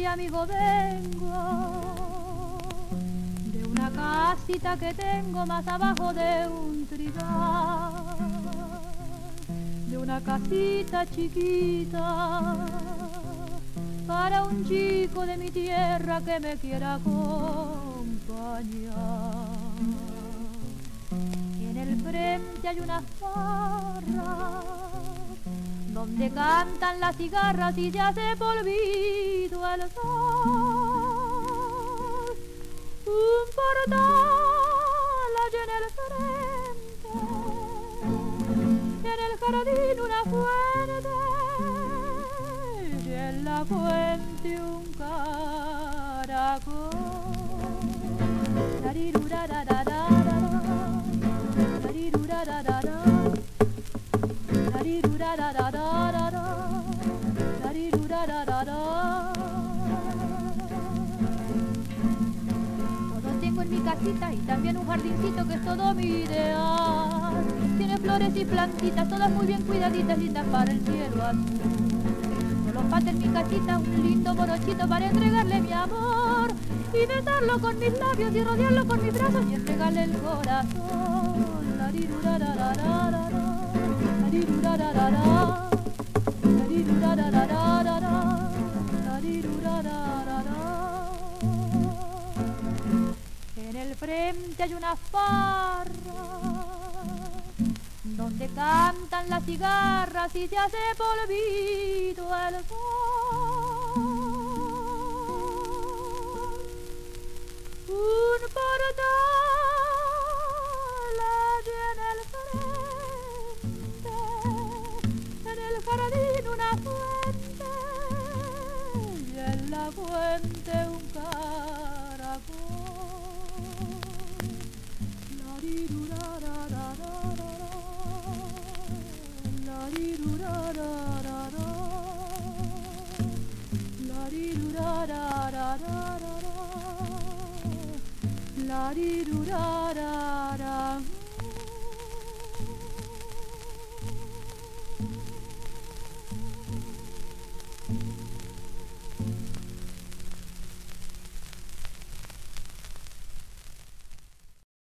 amigo vengo de una casita que tengo más abajo de un trigal, de una casita chiquita para un chico de mi tierra que me quiera acompañar. En el frente hay unas barras donde cantan las cigarras y se hace polvito el sol. Un portal allá en el frente, en el jardín una fuente, y en la fuente un caracol. Larirurararara, larirurararara, larirurararara, larirurararara. Todo tengo en mi casita y también un jardincito que es todo mi ideal. Tiene flores y plantitas, todas muy bien cuidaditas, lindas para el cielo azul. Solo falta en mi casita un lindo morochito para entregarle mi amor y besarlo con mis labios y rodearlo con mis brazos y entregarle el corazón. Larirurararara, larirurararara, larirurararara, larirurararara. En el frente hay una farra donde cantan las cigarras y se hace polvito el sol. Un portal allí en el frente, en el jardín una fuente, y en la fuente un caracol. Larirurararara, larirurararara, larirurararara, larirurararara.